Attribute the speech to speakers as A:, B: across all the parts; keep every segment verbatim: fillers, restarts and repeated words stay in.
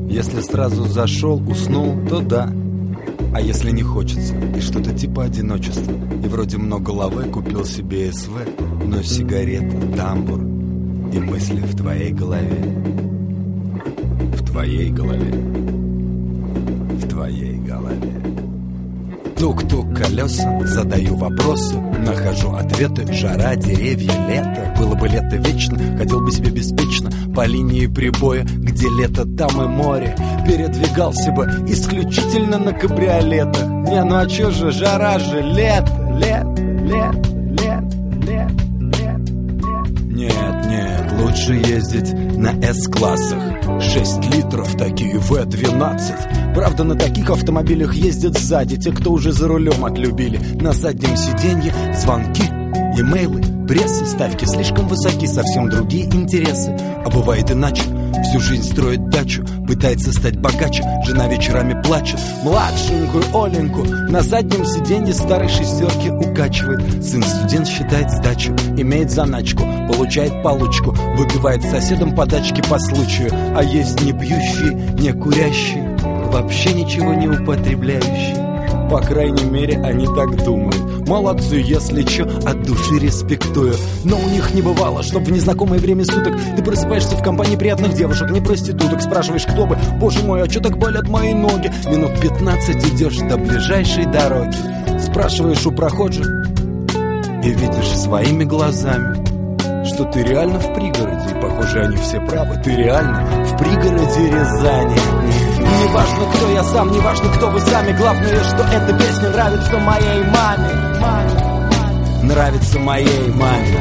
A: Если сразу зашел, уснул, то да. А если не хочется, и что-то типа одиночества, и вроде много лавы, купил себе СВ, но сигарета, тамбур и мысли в твоей голове. В твоей голове. В твоей голове. Тук-тук колеса, задаю вопросы, нахожу ответы. Жара, деревья, лето. Было бы лето вечно, ходил бы себе беспечно по линии прибоя, где лето, там и море. Передвигался бы исключительно на кабриолетах. Не, ну а чё же, жара же, лето, лето, лето, лето, лето, лето. Нет, нет, лучше ездить на С-классах. Шесть литров, такие вэ двенадцать. Правда, на таких автомобилях ездят сзади те, кто уже за рулем отлюбили. На заднем сиденье звонки, имейлы, пресса, ставки слишком высоки, совсем другие интересы. А бывает иначе. Всю жизнь строит дачу, пытается стать богаче. Жена вечерами плачет, младшенькую Оленьку на заднем сиденье старой шестерки укачивает. Сын студент считает сдачу, имеет заначку, получает получку, выпивает с соседом подачки по случаю. А есть не пьющие, не курящие, вообще ничего не употребляющие. По крайней мере, они так думают. Молодцы, если чё, от души респектую. Но у них не бывало, чтоб в незнакомое время суток ты просыпаешься в компании приятных девушек, не проституток. Спрашиваешь, кто бы, боже мой, а чё так болят мои ноги? Минут пятнадцать идешь до ближайшей дороги. Спрашиваешь у прохожих и видишь своими глазами, что ты реально в пригороде. И похоже, они все правы, ты реально в пригороде Рязани. Не важно, кто я сам, не важно, кто вы сами. Главное, что эта песня нравится моей маме. Нравится моей маме.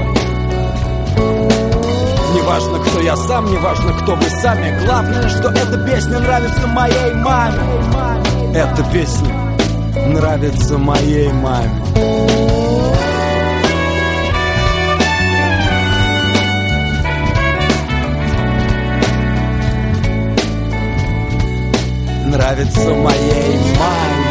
A: Не важно, кто я сам, не важно, кто вы сами. Главное, что эта песня нравится моей маме. Эта песня нравится моей маме. Нравится моей маме.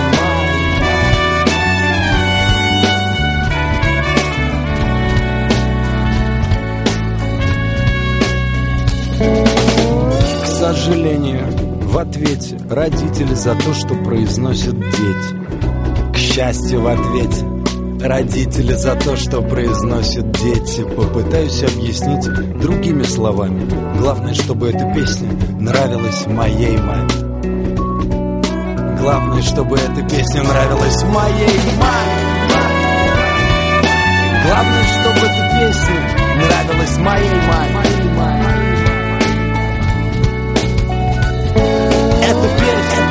A: К сожалению, в ответе родители за то, что произносят дети. К счастью, в ответе родители за то, что произносят дети. Попытаюсь объяснить другими словами. Главное, чтобы эта песня нравилась моей маме. Главное, чтобы эта песня нравилась моей маме. Главное, чтобы эта песня нравилась моей маме. Эта песня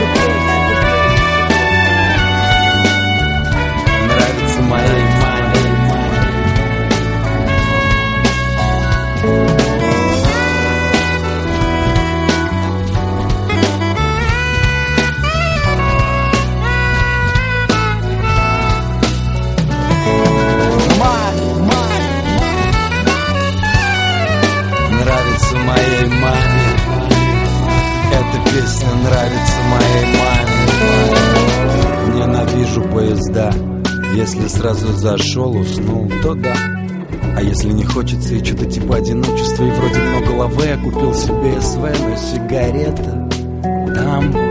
A: нравится моей маме. Моей маме. Эта песня нравится моей маме. Ненавижу поезда. Если сразу зашел, уснул, то да. А если не хочется и что-то типа одиночества, и вроде много лаве, я купил себе СВ, но сигарета, тамбур